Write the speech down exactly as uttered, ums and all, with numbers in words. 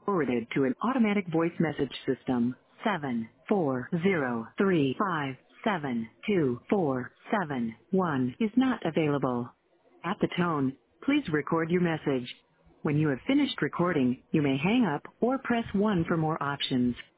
forwarded to an automatic voice message system. seven four zero three five seven two four seven one is not available. At the tone, please record your message. When you have finished recording, you may hang up or press one for more options.